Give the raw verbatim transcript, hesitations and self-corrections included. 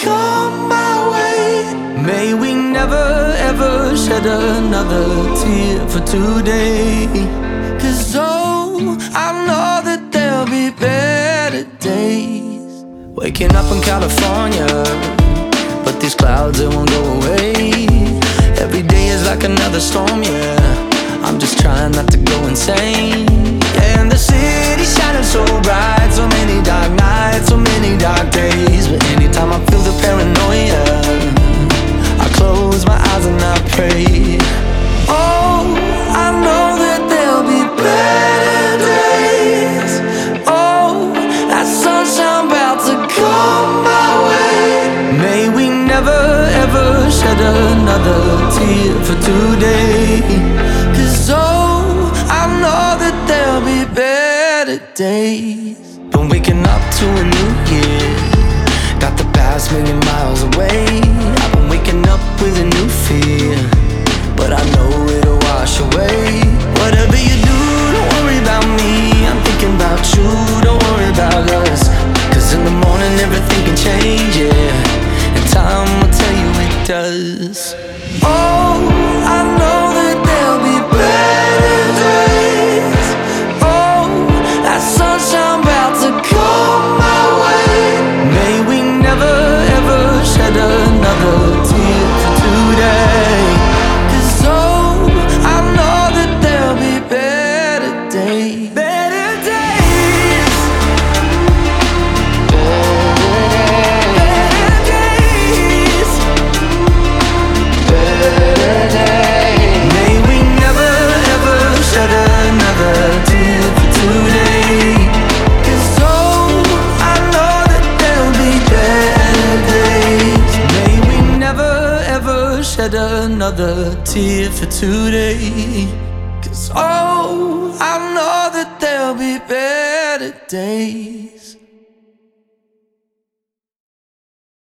come my way. May we never ever shed another tear for today. Cause oh, I know that there'll be better days. Waking up in California, but these clouds, they won't go away. Every day is like another storm, yeah. I'm just trying not to go insane. Yeah, and the city's shining so bright, so many dark nights, so many dark days. But anytime I feel the paranoia, I close my eyes and I pray. Oh, I know that there'll be better days. Oh, that sunshine about to come my way. May we never ever shed another tear for today. Cause oh, I know that there'll be better days. Been waking up to a new year, got the past million miles away. I've been waking up with a new fear, but I know it'll wash away. Whatever you do, don't worry about me, I'm thinking about you, don't worry about us. Cause in the morning everything can change, yeah, and time will tell you it does. Oh, I know that there'll be better days. Oh, that sunshine about to come my way. May we never ever shed another tear for today. Cause oh, I know that there'll be better days. Better days. Better days. Better days. May we never ever shed another tear for today. Cause oh, I know that there'll be better days. May we never ever shed another tear for today. Cause oh, I know that there'll be better days.